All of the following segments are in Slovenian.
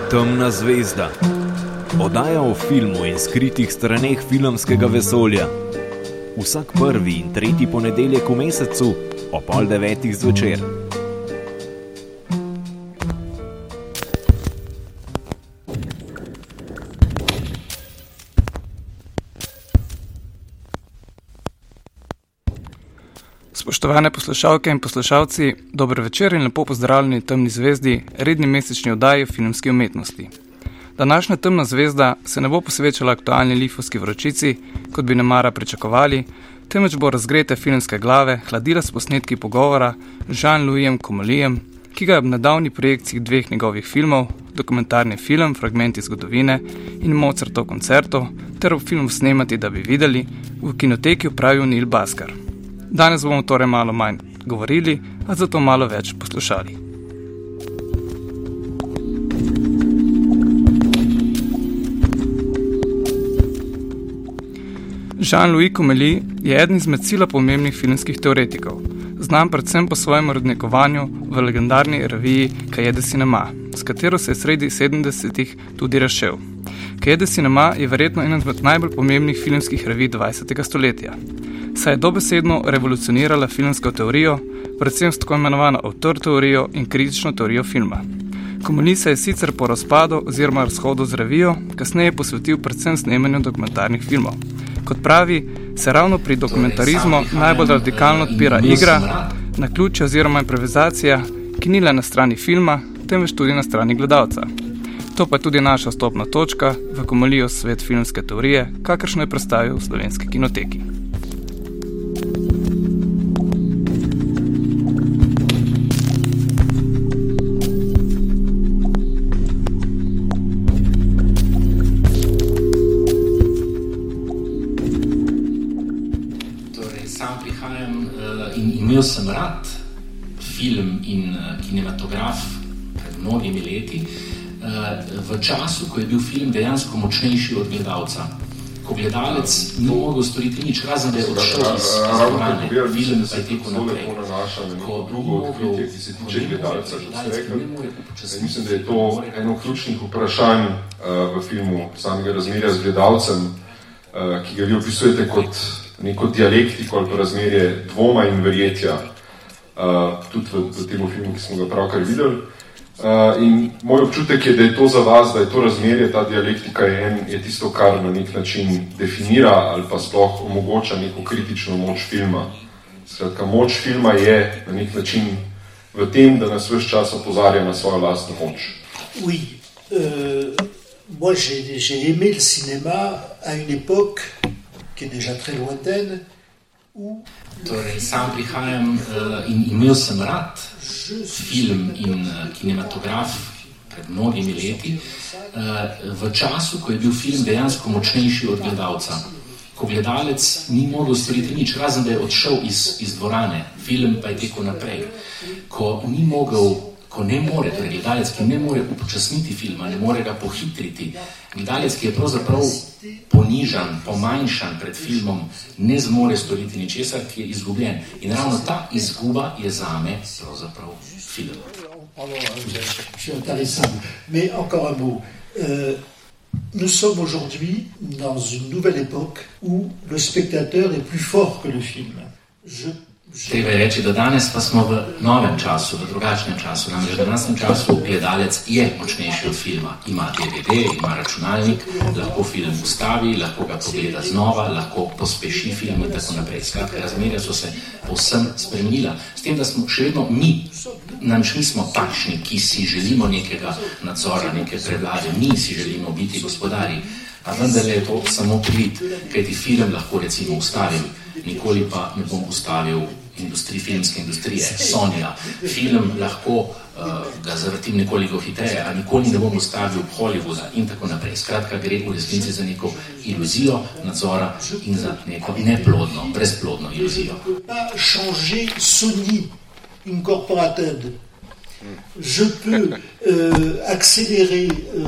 Temna zvezda. Oddaja o filmu in skritih straneh filmskega vesolja. Vsak prvi in tretji ponedeljek v mesecu ob 8:30 zvečer. Spoštovane poslušalke in poslušalci, dober večer in lepo pozdravljeni Temni zvezdi, redni mesečni oddaji o filmski umetnosti. Današnja Temna zvezda se ne bo posvečala aktualni lifovski vročici, kot bi nemara pričakovali, temveč bo razgrete filmske glave hladila s posnetki pogovora z Jean-Louisem Comollyem, ki ga je ob nedavni projekciji dveh njegovih filmov, dokumentarni film Fragmenti zgodovine in Mozartov koncerto, ter ob filmu Snemati, da bi videli, v kinoteki opravil Neil Bhaskar. Danes bomo torej malo manj govorili, a zato malo več poslušali. Jean-Louis Comolly je eden izmed sila pomembnih filmskih teoretikov, znan predvsem po svojem rodnikovanju v legendarni reviji Cahiers du Cinéma, s katero se je sredi 70-ih tudi razšel. Cahiers du Cinéma je verjetno ena od najbolj pomembnih filmskih revij 20. stoletja. Saj je dobesedno revolucionirala filmsko teorijo, predvsem s tako imenovano avtor teorijo in kritično teorijo filma. Comolly se je sicer po razpadu oziroma razhodu z revijo kasneje posvetil predvsem snemanju dokumentarnih filmov. Kot pravi, se ravno pri dokumentarizmu najbolj radikalno odpira igra, naključje oziroma improvizacija, ki ni le na strani filma, temveč tudi na strani gledalca. To pa je tudi naša vstopna točka v Comollyjev svet filmske teorije, kakršno je predstavil v Slovenski kinoteki. Imel sem rad film in kinematograf pred mnogimi leti, v času, ko je bil film dejansko močnejši od gledalca. Ko gledalec ni mogel storiti nič, razen da je odšel iz dvorane, film pa je tekel naprej. Ko drugo odkritje, ki se tiče gledalca, mislim, da je to eno ključnih vprašanj v filmu samega razmerja z gledalcem, ki ga vi opisujete kot neko dialektiko ali pa razmerje dvoma in verjetja, tudi v tem filmu, ki smo ga pravkar videli. In moj občutek je, da je to za vas, da je to razmerje, ta dialektika je tisto, kar na nek način definira ali pa sploh omogoča neko kritično moč filma. Skratka, moč filma je na nek način v tem, da nas ves čas opozarja na svojo lastno moč. Oui, moi j'ai aimé le cinéma à une époque qui est déjà très lointaine, où... Torej, sam prihajam in imel sem rad film in kinematograf pred mnogimi leti, v času, ko je bil film dejansko močnejši od gledalca. Ko gledalec ni mogel storiti nič, razen da je odšel iz dvorane, film pa je tekel naprej. Ko ni mogel, ko ne more, torej gledalec, ki ne more upočasniti filma, ne more ga pohitriti, gledalec, ki je pravzaprav ponižan, pomanjšan pred filmom, ne zmore storiti ničesar, ki je izgubljen. In ravno ta izguba je zame pravzaprav film. Mais encore un mot. Nous sommes aujourd'hui dans une nouvelle époque où le spectateur est plus fort que le film. Treba je reči, da danes pa smo v novem času, v drugačnem času. Namreč v današnjem času gledalec je močnejši od filma. Ima DVD, ima računalnik, lahko film ustavi, lahko ga pogleda znova, lahko pospeši film in tako naprej. Skratka, razmerja so se povsem spremenila. S tem, da smo še vedno mi, namreč mi smo takšni, ki si želimo nekega nadzora, neke prevlade, mi si želimo biti gospodarji. A vendar je to samo privid, kajti film lahko recimo ustavim, nikoli pa ne bom ustavil filmske industrije, Sonyja. Film lahko ga zavrtim nekoliko hitreje, a nikoli ne bom ustavil Hollywooda in tako naprej. Skratka, gre v resnici za neko iluzijo nadzora in za neko neplodno, brezplodno iluzijo. Changer Sony Incorporated. Je peux accélérer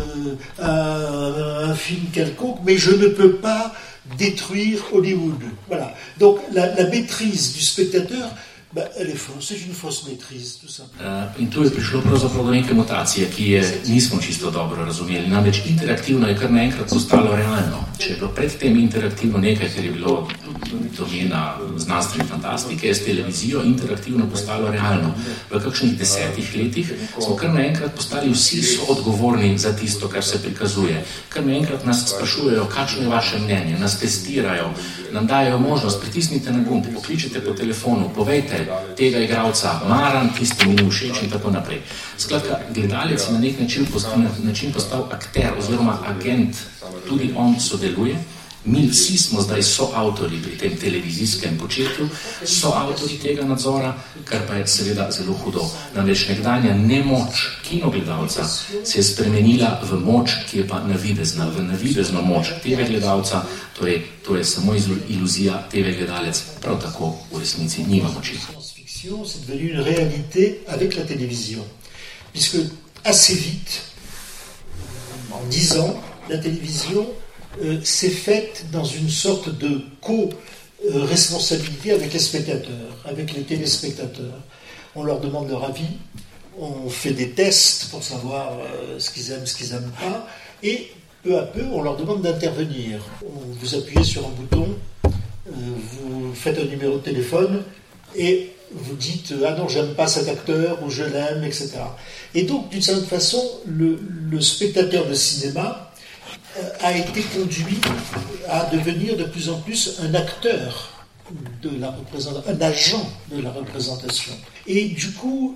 un film quelconque, mais je ne peux pas détruire Hollywood. Voilà. Donc la maîtrise du spectateur Elle est fausse, c'est une fausse maîtrise, tout simplement. In tu je prišlo pravzaprav do neke mutacije, ki je nismo čisto dobro razumeli. Namreč interaktivno je kar naenkrat postalo realno. Če je bilo predtem interaktivno nekaj, kar je bilo domena znanstvene fantastike, je s televizijo interaktivno postalo realno. V kakšnih 10 letih smo kar naenkrat postali vsi soodgovorni za tisto, kar se prikazuje. Kar naenkrat nas sprašujejo, kakšno je vaše mnenje, nas testirajo, nam dajo možnost, pritisnite na gumb, pokličite po telefonu, povejte tega igralca, maram, tisti mi ni všeč in tako naprej. Skratka, gledalec je na nek način postal akter oziroma agent, tudi on sodeluje. Mi vsi smo zdaj soavtori pri tem televizijskem početju, soavtori tega nadzora, kar pa je seveda zelo hudo. Namreč nekdanja nemoč kinogledalca se je spremenila v moč, ki je pa navidezna, v navidezno moč TV gledalca, torej to je samo iluzija, TV gledalec prav tako v resnici nima moči. C'est devenu une réalité avec la télévision, puisque assez vite, en 10 ans, la télévision s'est faite dans une sorte de co-responsabilité avec les spectateurs, avec les téléspectateurs. On leur demande leur avis, on fait des tests pour savoir ce qu'ils aiment pas, et peu à peu, on leur demande d'intervenir. Vous appuyez sur un bouton, vous faites un numéro de téléphone, et vous dites « Ah non, j'aime pas cet acteur » ou « Je l'aime », etc. Et donc, d'une certaine façon, le spectateur de cinéma a été conduit à devenir de plus en plus un acteur de la représentation, un agent de la représentation. Et du coup,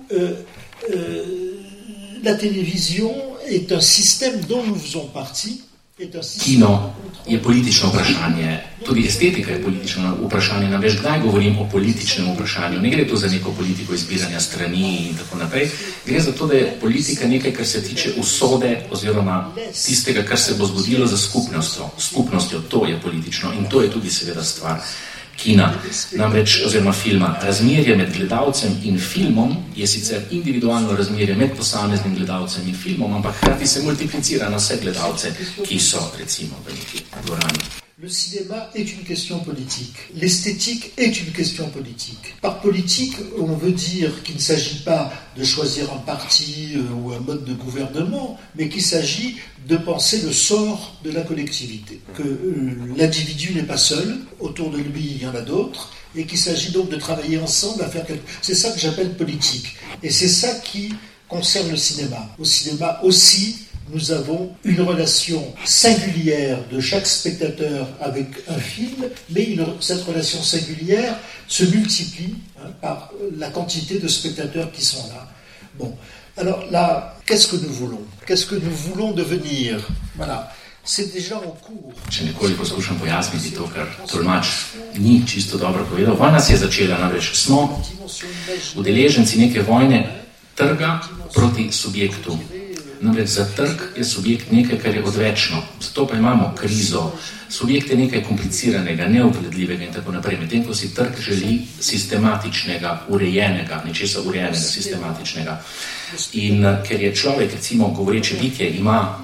la télévision est un système dont nous faisons partie. Kino je politično vprašanje, tudi estetika je politično vprašanje. Namreč, kdaj govorim o političnem vprašanju? Ne gre to za neko politiko izbiranja strani in tako naprej. Gre za to, da je politika nekaj, kar se tiče usode oziroma tistega, kar se bo zgodilo za skupnostjo. To je politično in to je tudi seveda stvar kina, namreč, oziroma filma. Razmerje med gledalcem in filmom je sicer individualno razmerje med posameznim gledalcem in filmom, ampak hkrati se multiplicira na vse gledalce, ki so recimo v neki dvorani. Le cinéma est une question politique. L'esthétique est une question politique. Par politique, on veut dire qu'il ne s'agit pas de choisir un parti ou un mode de gouvernement, mais qu'il s'agit de penser le sort de la collectivité. Que l'individu n'est pas seul, autour de lui il y en a d'autres, et qu'il s'agit donc de travailler ensemble à faire quelque chose. C'est ça que j'appelle politique. Et c'est ça qui concerne le cinéma. Au cinéma aussi, nous avons une relation singulière de chaque spectateur avec un film, mais cette relation singulière se multiplie par la quantité de spectateurs qui sont là. Bon, alors là, qu'est-ce que nous voulons? Qu'est-ce que nous voulons devenir? Voilà. C'est déjà en cours. Če nekoliko poskušam pojasniti to, kar tolmač ni čisto dobro povedal. Vojna se je začela, namreč smo udeleženci neke vojne trga proti subjektu. Namreč za trg je subjekt nekaj, kar je odvečno. Zato pa imamo krizo. Subjekt je nekaj kompliciranega, neobvladljivega in tako naprej. Medtem ko si trg želi sistematičnega, urejenega, nečesa urejenega, sistematičnega. In ker je človek, recimo, govoreče bitje, ima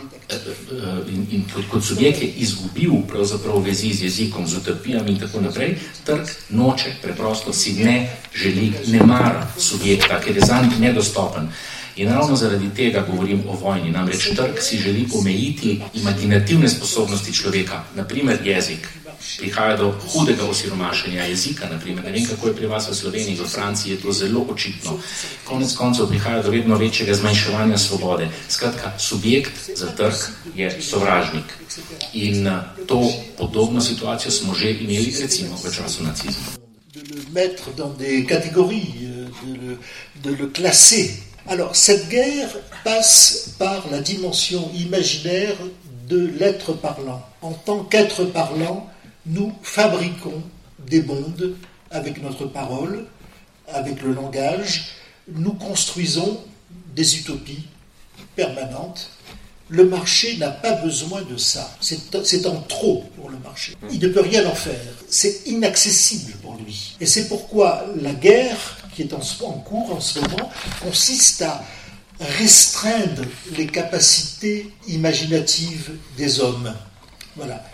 in kot subjekt je izgubil pravzaprav vezi z jezikom, z utopijami in tako naprej, trg noče, preprosto si ne želi, ne mara subjekta, ker je zanj nedostopen. In ravno zaradi tega govorim o vojni. Namreč trg si želi omejiti imaginativne sposobnosti človeka, naprimer jezik. Prihaja do hudega osiromašenja jezika, naprimer. Ne vem, kako je pri vas v Sloveniji, v Franciji je to zelo očitno. Konec koncev prihaja do vedno večjega zmanjševanja svobode. Skratka, subjekt za trg je sovražnik. In to podobno situacijo smo že imeli recimo v času nacizma. De le mettre dans des catégories, de le classer. Alors, cette guerre passe par la dimension imaginaire de l'être parlant. En tant qu'être parlant, nous fabriquons des mondes avec notre parole, avec le langage. Nous construisons des utopies permanentes. Le marché n'a pas besoin de ça. C'est en trop pour le marché. Il ne peut rien en faire. C'est inaccessible pour lui. Et c'est pourquoi la guerre qui est en cours en ce moment, consiste à restreindre les capacités imaginatives des hommes. Voilà.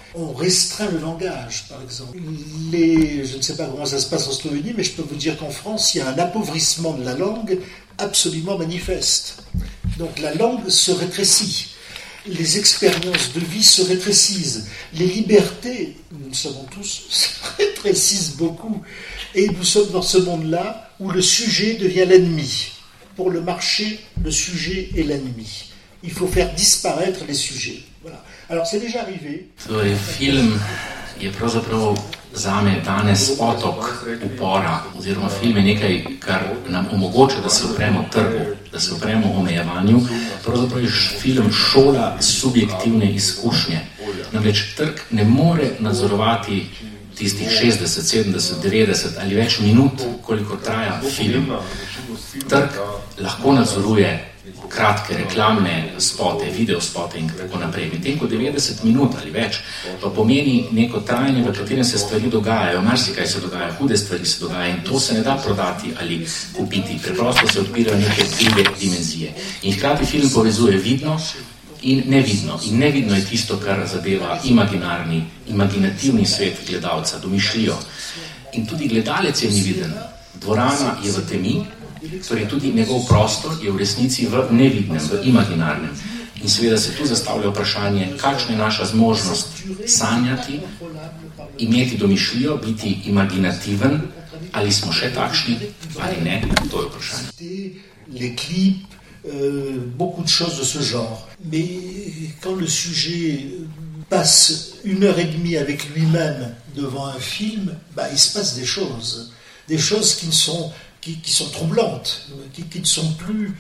On restreint le langage, par exemple. Je ne sais pas comment ça se passe en Slovénie, mais je peux vous dire qu'en France, il y a un appauvrissement de la langue absolument manifeste. Donc la langue se rétrécit. Les expériences de vie se rétrécissent. Les libertés, nous le savons tous, se rétrécissent beaucoup. Et nous sommes dans ce monde-là où le sujet devient l'ennemi. Pour le marché, le sujet est l'ennemi. Il faut faire disparaître les sujets. Voilà. Alors, c'est déjà arrivé. Torej, film je pravzaprav zame danes otok upora, oziroma film je nekaj, kar nam omogoča, da se upremo trgu, da se upremo omejevanju. Pravzaprav je film šola subjektivne izkušnje. Namreč trg ne more nadzorovati tistih 60, 70, 90 ali več minut, koliko traja film. Trg lahko nadzoruje kratke reklamne spote, videospote in tako naprej. Medtem ko 90 minut ali več pa pomeni neko trajanje, v katerem se stvari dogajajo, marsikaj se dogaja, hude stvari se dogajajo in to se ne da prodati ali kupiti. Preprosto se odpirajo neke druge dimenzije. In hkrati film povezuje vidno in nevidno. In nevidno je tisto, kar zadeva imaginativni svet gledalca, domišljijo. In tudi gledalec je ni viden. Dvorana je v temi, torej tudi njegov prostor je v resnici v nevidnem, v imaginarnem. In seveda se tu zastavlja vprašanje, kakšna je naša zmožnost sanjati, imeti domišljijo, biti imaginativen, ali smo še takšni, ali ne, to je vprašanje. Les clips, beaucoup de choses de ce genre. Mais quand le sujet passe 1h30 avec lui-même devant un film, il se passe des choses qui sont troublantes, qui ne sont plus,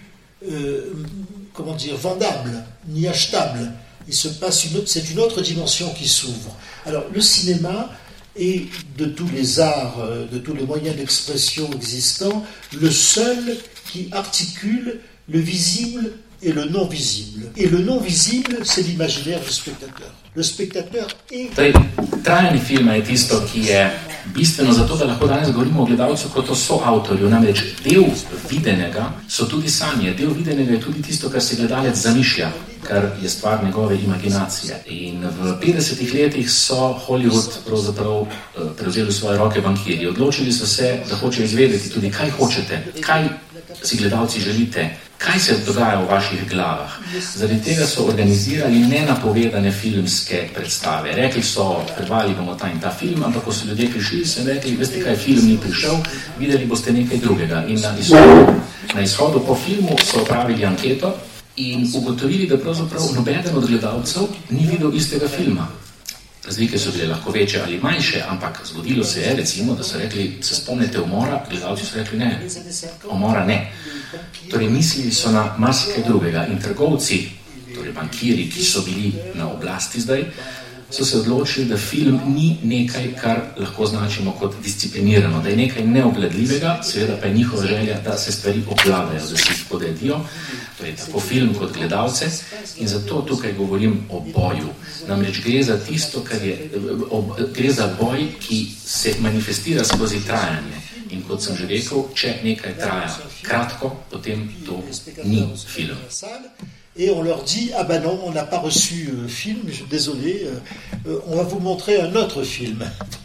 vendables, ni achetables. Il se passe c'est une autre dimension qui s'ouvre. Alors, le cinéma est, de tous les arts, de tous les moyens d'expression existants, le seul qui articule le visible et le non-visible. Et le non-visible, c'est l'imaginaire du spectateur. Le spectateur est... Trajanje filma je tisto, ki je bistveno zato, da lahko danes govorimo o gledalcu kot o soavtorju. Namreč del videnega so tudi sanje, del videnega je tudi tisto, kar si gledalec zamišlja, kar je stvar njegove imaginacije. In v 50 letih so Hollywood pravzaprav prevzeli v svoje roke bankirji. Odločili so se, da hočejo izvedeti tudi, kaj hočete, kaj si gledalci želite, kaj se dogaja v vaših glavah. Zaradi tega so organizirali nenapovedane filmske predstave. Rekli so, predvali bomo ta in ta film, ampak ko so ljudje prišli, so rekli, veste kaj, film ni prišel, videli boste nekaj drugega. In na izhodu po filmu so opravili anketo in ugotovili, da pravzaprav nobeden od gledalcev ni videl istega filma. Razlike so bile lahko večje ali manjše, ampak zgodilo se je, recimo, da so rekli, se spomnite umora, gledalci so rekli ne, umora ne. Torej, mislili so na marsikaj drugega in trgovci, torej bankiri, ki so bili na oblasti zdaj, so se odločili, da film ni nekaj, kar lahko označimo kot disciplinirano, da je nekaj neobvladljivega, seveda pa je njihova želja, da se stvari obvladajo, da se jih podredijo, torej tako film kot gledalce, in zato tukaj govorim o boju. Namreč gre za tisto, gre za boj, ki se manifestira skozi trajanje. In kot sem že rekel, če nekaj traja kratko, potem to ni film. Et on leur dit, ah ben non, on n'a pas reçu film, désolé, on va vous montrer un autre film.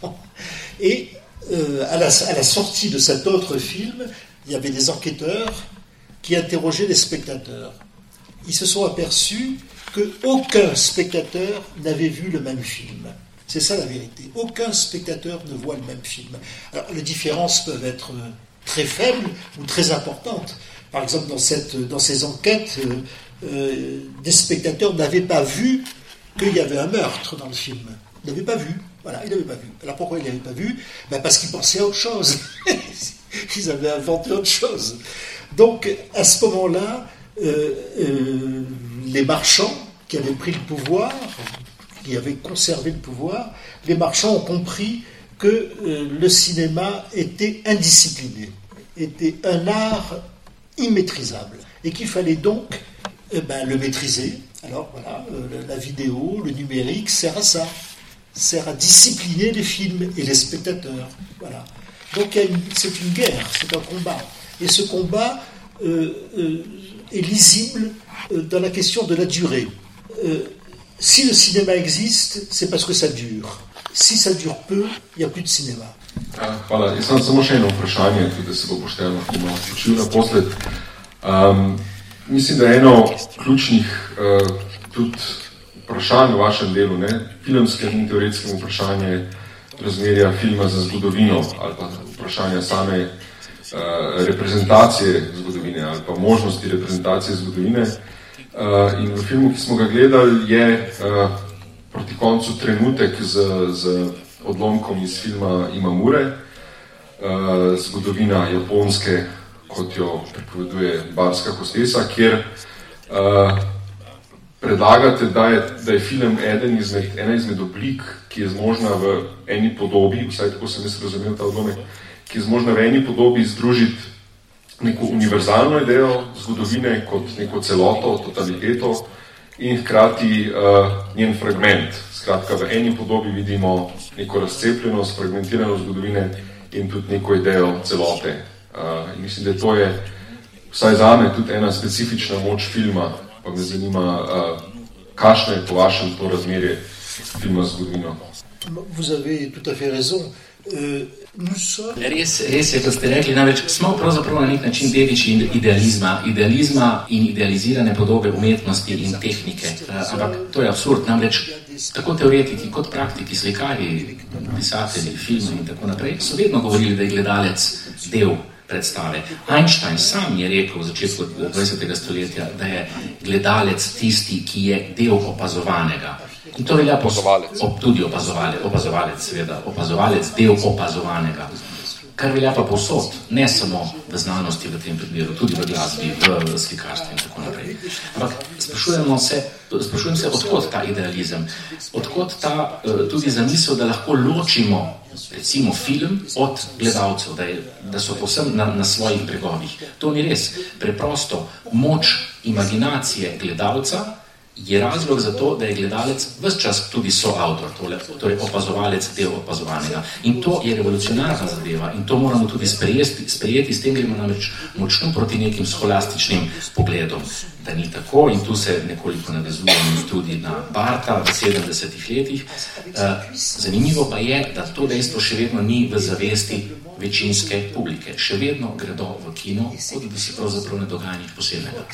Et à la sortie de cet autre film, il y avait des enquêteurs qui interrogeaient les spectateurs. Ils se sont aperçus qu'aucun spectateur n'avait vu le même film. C'est ça la vérité. Aucun spectateur ne voit le même film. Alors, les différences peuvent être très faibles ou très importantes. Par exemple, dans ces enquêtes, des spectateurs n'avaient pas vu qu'il y avait un meurtre dans le film. Ils n'avaient pas vu. Voilà, ils n'avaient pas vu. Alors pourquoi ils n'avaient pas vu ? Parce qu'ils pensaient à autre chose. Ils avaient inventé autre chose. Donc, à ce moment-là, les marchands qui avaient pris le pouvoir, qui avaient conservé le pouvoir, les marchands ont compris que le cinéma était indiscipliné, était un art immaîtrisable, et qu'il fallait donc le maîtriser. Alors voilà, la vidéo, le numérique sert à ça, sert à discipliner les films et les spectateurs. Voilà. Donc c'est une guerre, c'est un combat. Et ce combat est lisible dans la question de la durée. Si le cinéma existe, c'est parce que ça dure. Si ça dure peu, il n'y a plus de cinéma. Hvala. Jaz sem samo še eno vprašanje, tudi da se bo pošteno malo spočil naposled. Mislim, da je eno ključnih tudi vprašanj v vašem delu, filmskem in teoretskem vprašanje razmerja filma za zgodovino ali pa vprašanja same reprezentacije zgodovine ali pa možnosti reprezentacije zgodovine. In v filmu, ki smo ga gledali, je proti koncu trenutek z odlomkom iz filma Imamure, zgodovina Japonske, kot jo pripoveduje Barska hostesa, kjer predlagate, da je film ena izmed oblik, ki je zmožna v eni podobi, vsaj tako sem jaz razumel ta odlomek, ki je zmožna v eni podobi združiti neko univerzalno idejo zgodovine kot neko celoto, totaliteto in hkrati njen fragment. Skratka, v eni podobi vidimo neko razcepljenost, fragmentiranost zgodovine in tudi neko idejo celote. In mislim, da to je vsaj zame tudi ena specifična moč filma, pa me zanima, kakšno je po vašem to razmerje filma z zgodovino. Vous avez tout à fait raison. Res je, kot ste rekli, namreč smo pravzaprav na nek način dediči idealizma in idealizirane podobe umetnosti in tehnike. Ampak to je absurd, namreč tako teoretiki kot praktiki, slikarji, pisatelji, filmi in tako naprej so vedno govorili, da je gledalec del predstave. Einstein sam je rekel v začetku 20. stoletja, da je gledalec tisti, ki je del opazovanega. In to velja tudi opazovalec, seveda, opazovalec, del opazovanega. Kar velja pa povsod, ne samo v znanosti v tem primeru, tudi v glasbi, v slikarstvu in tako naprej. Ampak sprašujem se, odkot ta idealizem, odkot ta tudi zamisel, da lahko ločimo recimo film od gledalcev, da so povsem na svojih bregovih. To ni res. Preprosto moč imaginacije gledalca je razlog za to, da je gledalec ves čas tudi soavtor, torej opazovalec del opazovanega. In to je revolucionarna zadeva in to moramo tudi sprejeti, s tem gremo namreč močno proti nekim scholastičnim pogledom, da ni tako in tu se nekoliko navezujem tudi na Bartha v 70-ih letih. Zanimivo pa je, da to dejstvo še vedno ni v zavesti večinske publike. Še vedno gredo v kino, kot da se pravzaprav ne dogaja nič posebnega.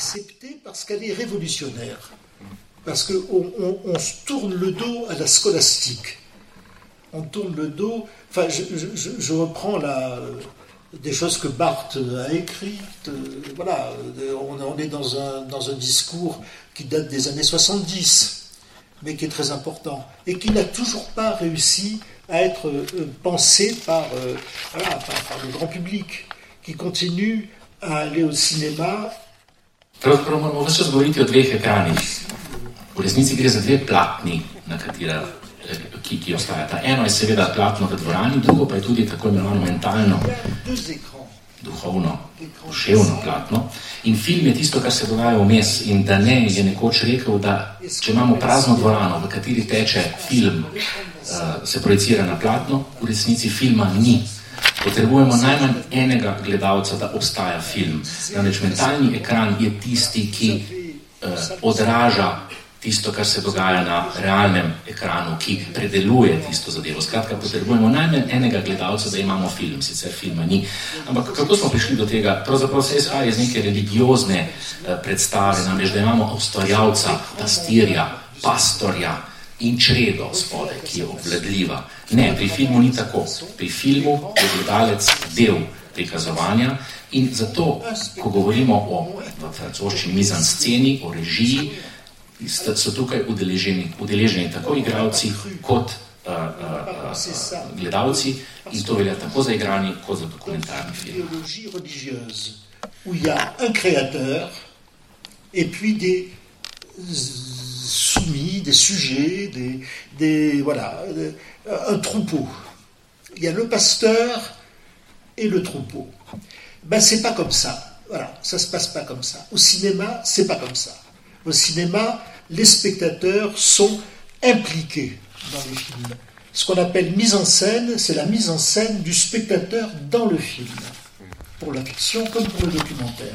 Parce qu'on se tourne le dos à la scolastique. On tourne le dos... Enfin, je reprends des choses que Barthes a écrites. Voilà, on est dans un discours qui date des années 70, mais qui est très important, et qui n'a toujours pas réussi à être pensé par le grand public, qui continue à aller au cinéma. Pravzaprav moramo vse čas govoriti o dveh ekranih. V resnici gre za dve platni, na katera, ki ostajata. Eno je seveda platno v dvorani, drugo pa je tudi tako imenovano mentalno, duhovno, duševno platno. In film je tisto, kar se dogaja vmes. In da ne je nekoč rekel, da če imamo prazno dvorano, v kateri teče film, se projicira na platno, v resnici filma ni. Potrebujemo najmanj enega gledalca, da obstaja film. Namreč mentalni ekran je tisti, ki odraža tisto, kar se dogaja na realnem ekranu, ki predeluje tisto zadevo. Skratka, potrebujemo najmanj enega gledalca, da imamo film, sicer filma ni. Ampak kako smo prišli do tega? Pravzaprav se izhaja iz neke religiozne predstave, namreč, da imamo ustvarjalca, pastirja, pastorja in čredo spodaj, ki je obvladljiva. Ne, pri filmu ni tako. Pri filmu je gledalec del prikazovanja in zato, ko govorimo o francoščini mise-en-scène, o režiji, so tukaj udeleženi tako igralci kot gledalci in to velja tako za igrani kot za dokumentarni film. Où il y a un créateur et puis des soumis, des sujets, un troupeau. Il y a le pasteur et le troupeau. C'est pas comme ça. Voilà, ça se passe pas comme ça. Au cinéma, c'est pas comme ça. Au cinéma, les spectateurs sont impliqués dans les films. Ce qu'on appelle mise en scène, c'est la mise en scène du spectateur dans le film, pour la fiction comme pour le documentaire.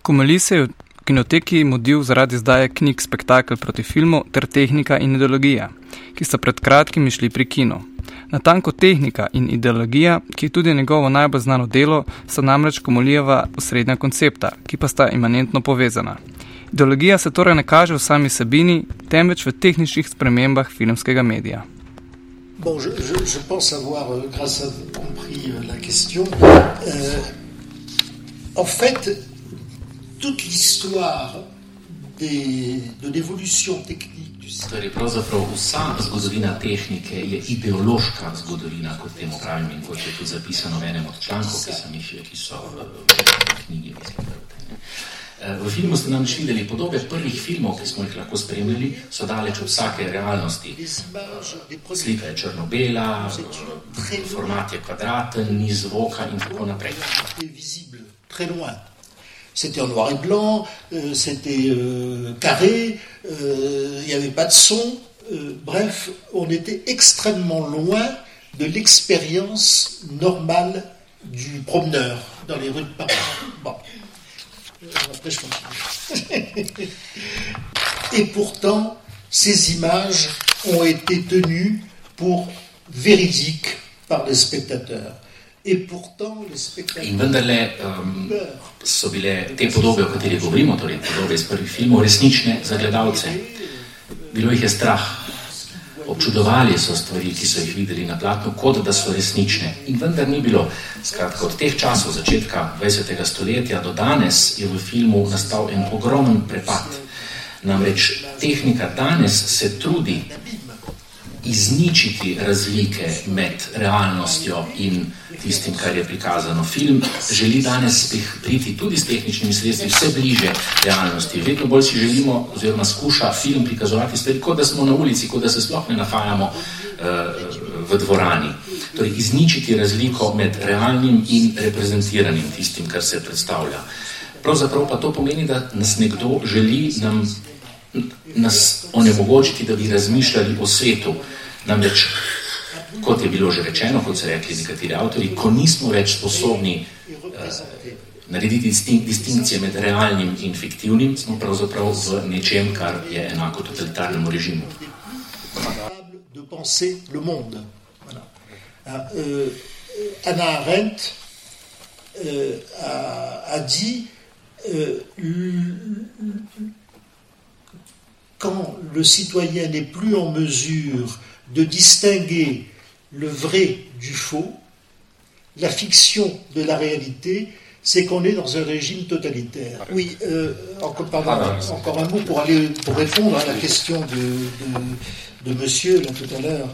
Komali se je v kinoteki mudil zaradi izdaje knjig Spektakel proti filmu ter Tehnika in ideologija, ki sta pred kratkim išli pri kinu. Natanko Tehnika in ideologija, ki je tudi njegovo najbolj znano delo, sta namreč Komalijeva osrednja koncepta, ki pa sta imanentno povezana. Ideologija se torej ne kaže v sami vsebini, temveč v tehničnih spremembah filmskega medija. Bon, je pense avoir, grâce à vous, compris la question. En fait, toute l'histoire de l'évolution technique du système. Torej, pravzaprav vsa zgodovina tehnike je ideološka zgodovina, kot temu pravim, in kot je tudi zapisano v enem od člankov, ki so v knjigi, mislim, v filmu ste nam videli podobe prvih filmov, ki smo jih lahko spremljali, so daleč od vsake realnosti. Slika je črno-bela, format je kvadraten, ni zvoka in tako naprej. C'était en noir et blanc, c'était carré, il n'y avait pas de son. Bref, on était extrêmement loin de l'expérience normale du promeneur dans les rues de Paris. Bon. Après, je continue. Et pourtant, ces images ont été tenues pour véridiques par les spectateurs. Et pourtant, les spectateurs... In vendarle so bile te podobe, o katerih govorimo, torej podobe iz prvih filmov, resnične za gledalce. Bilo jih je strah. Občudovali so stvari, ki so jih videli na platnu, kot da so resnične. In vendar ni bilo. Skratka, od teh časov, začetka 20. stoletja do danes, je v filmu nastal en ogromen prepad. Namreč tehnika danes se trudi izničiti razlike med realnostjo in tistim, kar je prikazano. Film želi danes priti tudi s tehničnimi sredstvi vse bliže realnosti. Vedno bolj si želimo, oziroma skuša film prikazovati stvari, kot da smo na ulici, kot da se sploh ne nahajamo v dvorani. Torej, izničiti razliko med realnim in reprezentiranim, tistim, kar se predstavlja. Pravzaprav pa to pomeni, da nas nekdo želi nas onemogočiti, da bi razmišljali o svetu. Namreč, kot je bilo že rečeno, kot so rekli nekateri avtori, ko nismo več sposobni narediti distinkcije med realnim in fiktivnim, smo pravzaprav v nečem, kar je enako totalitarnemu režimu. De penser le monde. Voilà. Hannah Arendt a dit quand le citoyen n'est plus en mesure de distinguer le vrai du faux, la fiction de la réalité, c'est qu'on est dans un régime totalitaire. Oui, encore un mot pour répondre à la question de monsieur là tout à l'heure.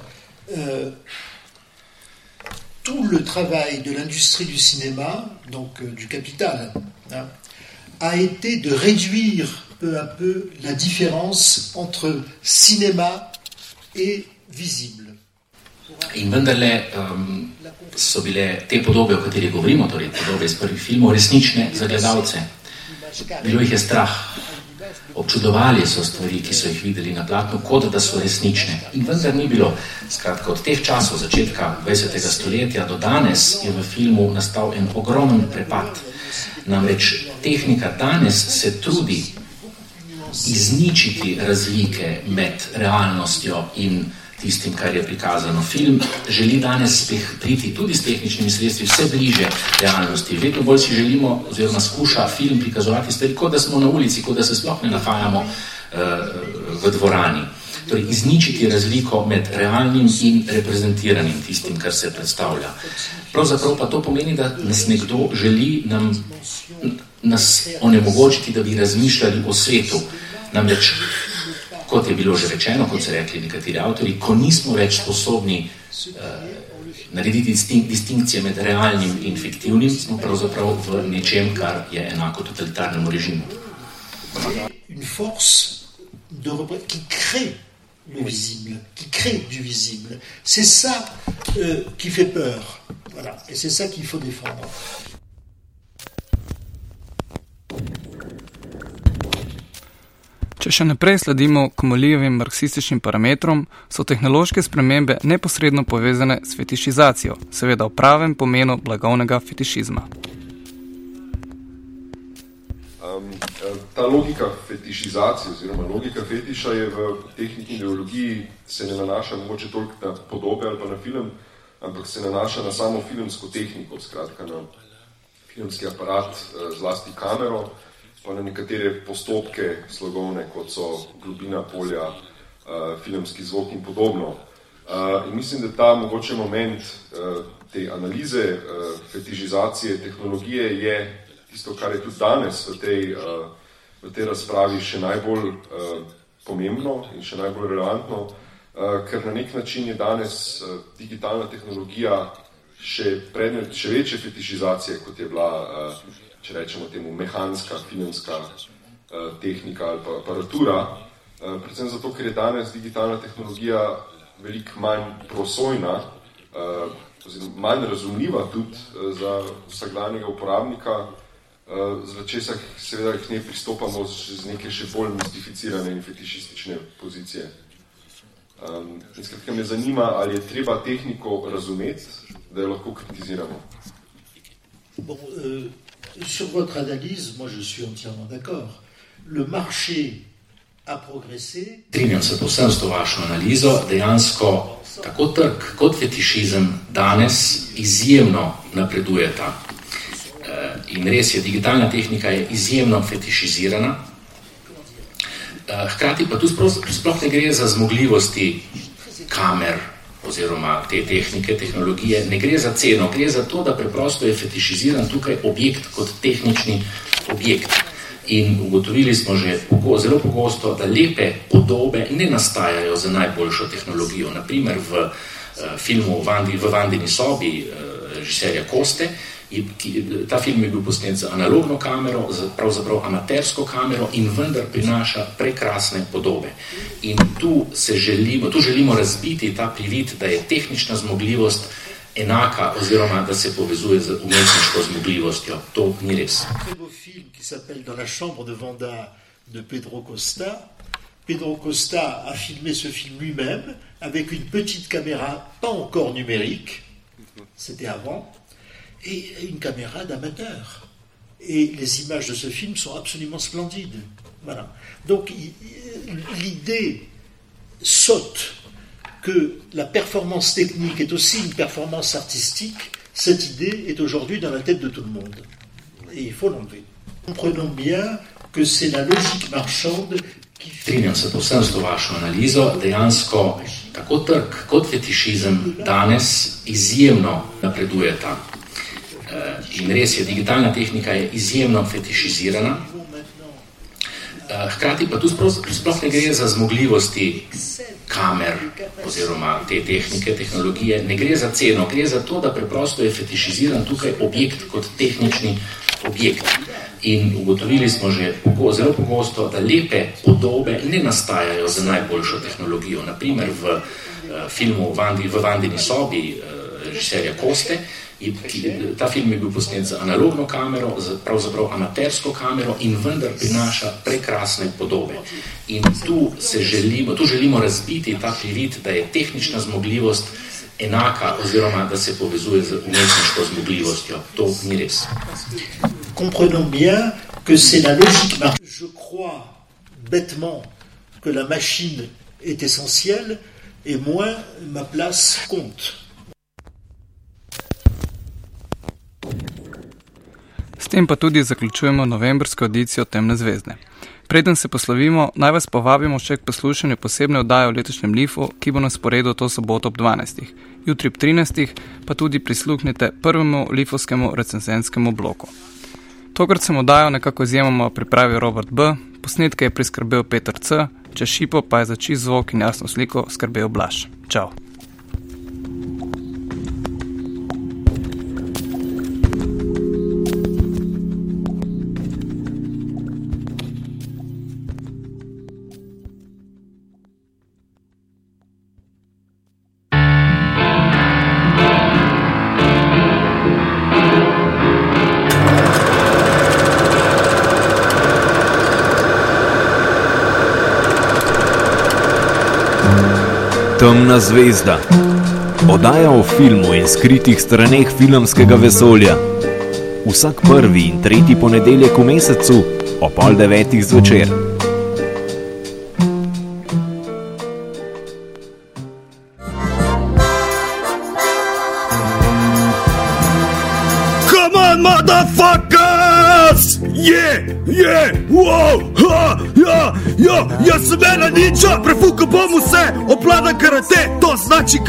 Tout le travail de l'industrie du cinéma, donc du capital, a été de réduire peu à peu la différence entre cinéma et visible. In vendarle so bile te podobe, o katerih govorimo, torej podobe iz prvih filmov, resnične za gledalce. Bilo jih je strah. Občudovali so stvari, ki so jih videli na platnu, kot da so resnične. In vendar ni bilo. Skratka, od teh časov, začetka 20. stoletja do danes, je v filmu nastal en ogromen prepad. Namreč tehnika danes se trudi izničiti razlike med realnostjo in tistim, kar je prikazano. Film želi danes priti tudi s tehničnimi sredstvi vse bliže realnosti. Vedno bolj si želimo, oziroma skuša film prikazovati stvari, kot da smo na ulici, kot da se sploh ne nahajamo v dvorani. Torej, izničiti razliko med realnim in reprezentiranim, tistim, kar se predstavlja. Pravzaprav pa to pomeni, da nas nekdo želi nas onemogočiti, da bi razmišljali o svetu. Namreč, kot je bilo že rečeno, kot so rekli nekateri avtori, ko nismo več sposobni narediti distinkcije med realnim in fiktivnim, smo pravzaprav v nečem, kar je enako totalitarnemu režimu. Une force qui crée le visible, qui crée du visible. C'est ça qui fait peur. Voilà. Et c'est ça qu'il faut défendre. Če še naprej sledimo Komalijevim marksističnim parametrom, so tehnološke spremembe neposredno povezane s fetišizacijo, seveda v pravem pomenu blagovnega fetišizma. Ta logika fetišizacije oziroma logika fetiša je v tehniki ideologiji se ne nanaša mogoče toliko na podobe ali pa na film, ampak se nanaša na samo filmsko tehniko, skratka na filmski aparat, zlasti kamero, pa na nekatere postopke slogovne, kot so globina polja, filmski zvok in podobno. In mislim, da ta mogoče moment te analize, fetišizacije tehnologije je tisto, kar je tudi danes v tej razpravi še najbolj pomembno in še najbolj relevantno, ker na nek način je danes digitalna tehnologija še predmet še večje fetišizacije, kot je bila, če rečemo temu, mehanska, filmska tehnika ali pa aparatura, predvsem zato, ker je danes digitalna tehnologija veliko manj prosojna, oziroma manj razumljiva tudi za vsakdanjega uporabnika, z česa seveda k njej pristopamo z neke še bolj mistificirane in fetišistične pozicije. In skratka me zanima, ali je treba tehniko razumeti, da jo lahko kritiziramo. Bon, sur votre analyse, moi je suis entièrement d'accord. Le marché a progressé. Strinjam se povsem s to vašo analizo. Dejansko tako trg kot fetišizem danes izjemno napredujeta. In res je, digitalna tehnika je izjemno fetišizirana. Hkrati pa tu sploh ne gre za zmogljivosti kamer oziroma te tehnike, tehnologije, ne gre za ceno, gre za to, da preprosto je fetišiziran tukaj objekt kot tehnični objekt. In ugotovili smo že zelo pogosto, da lepe podobe ne nastajajo za najboljšo tehnologijo. Naprimer v filmu v Vandini sobi režiserja Koste, ta film je bil posnet z analogno kamero, pravzaprav amatersko kamero in vendar prinaša prekrasne podobe. In tu želimo razbiti ta privid, da je tehnična zmogljivost enaka oziroma da se povezuje z umetniško zmogljivostjo. To ni res. Un très beau film qui s'appelle Dans la chambre de Wanda de Pedro Costa. Pedro Costa a filmé ce film lui-même avec une petite caméra pas encore numérique, c'était avant, et une caméra d'amateur. Et les images de ce film sont absolument splendides. Voilà. Donc l'idée saute que la performance technique est aussi une performance artistique. Cette idée est aujourd'hui dans la tête de tout le monde. Et il faut l'enlever. Comprenons bien que c'est la logique marchande qui fait... Strinjam se povsem s to vašo analizo. Dejansko tako trg kot fetišizem danes izjemno napredujeta. In res je, digitalna tehnika je izjemno fetišizirana. Hkrati pa tu sploh ne gre za zmogljivosti kamer oziroma te tehnike, tehnologije, ne gre za ceno, gre za to, da preprosto je fetišiziran tukaj objekt kot tehnični objekt. In ugotovili smo že zelo pogosto, da lepe podobe ne nastajajo za najboljšo tehnologijo. Naprimer v filmu v Vandini sobi režiserja Koste, ta film je bil posnet z analogno kamero, pravzaprav amatersko kamero in vendar prinaša prekrasne podobe. In tu želimo razbiti ta privid, da je tehnična zmogljivost enaka oziroma da se povezuje z umetniško zmogljivostjo. To ni res. Comprenons bien que c'est la logique marchande. Je crois bêtement que la machine est essentielle et moi, ma place compte. S tem pa tudi zaključujemo novembrsko edicijo Temne zvezde. Preden se poslovimo, naj vas povabimo še k poslušanju posebne oddaje o letošnjem Lifu, ki bo na sporedu to soboto ob 12. Jutri ob 13. pa tudi prisluhnite prvemu lifovskemu recenzenskemu bloku. Tokrat sem oddajo nekako izjemoma pripravil Robert B., posnetke je priskrbel Peter C., čez šipo pa je za čist zvok in jasno sliko skrbel Blaž. Čau! Temna zvezda. Oddaja o filmu in skritih straneh filmskega vesolja. Vsak prvi in tretji ponedeljek v mesecu ob 8:30 zvečer. Come on, motherfuckers! Wow, jaz sem ena ninja, prefukal bom vse, obvladam karate, to znači